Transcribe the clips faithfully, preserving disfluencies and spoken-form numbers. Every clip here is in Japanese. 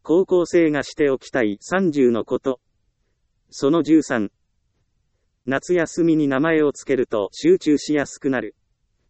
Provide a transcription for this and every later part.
高校生がしておきたいさんじゅうのこと。そのじゅうさん。夏休みに名前をつけると集中しやすくなる。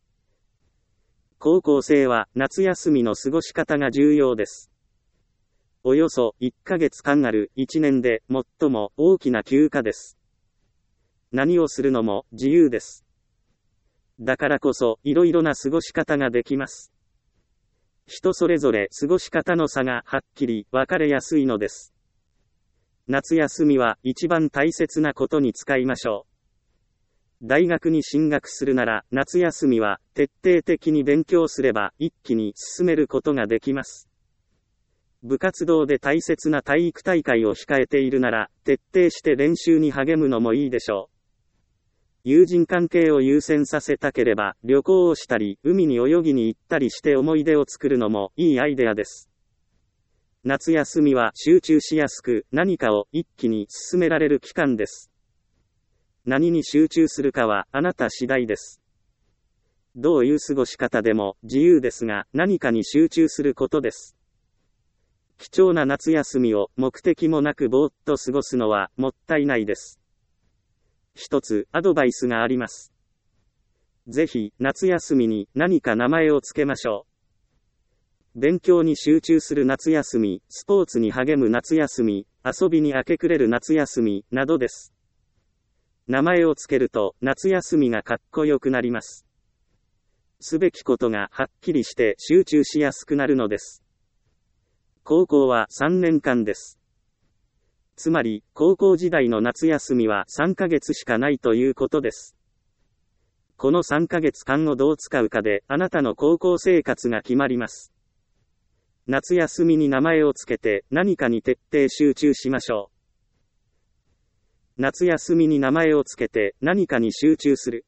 高校生は夏休みの過ごし方が重要です。およそいっかげつかんあるいちねんで最も大きな休暇です。何をするのも自由です。だからこそいろいろな過ごし方ができます。人それぞれ過ごし方の差がはっきり分かれやすいのです。夏休みは一番大切なことに使いましょう。大学に進学するなら夏休みは徹底的に勉強すれば一気に進めることができます。部活動で大切な体育大会を控えているなら徹底して練習に励むのもいいでしょう。友人関係を優先させたければ旅行をしたり海に泳ぎに行ったりして思い出を作るのもいいアイデアです。夏休みは集中しやすく何かを一気に進められる期間です。何に集中するかはあなた次第です。どういう過ごし方でも自由ですが何かに集中することです。貴重な夏休みを目的もなくぼーっと過ごすのはもったいないです。一つアドバイスがあります。ぜひ夏休みに何か名前をつけましょう。勉強に集中する夏休み、スポーツに励む夏休み、遊びに明け暮れる夏休み、などです。名前をつけると夏休みがかっこよくなります。すべきことがはっきりして集中しやすくなるのです。高校はさんねんかんです。つまり、高校時代の夏休みはさんかげつしかないということです。このさんかげつかんをどう使うかであなたの高校生活が決まります。夏休みに名前をつけて何かに徹底集中しましょう。夏休みに名前をつけて何かに集中する。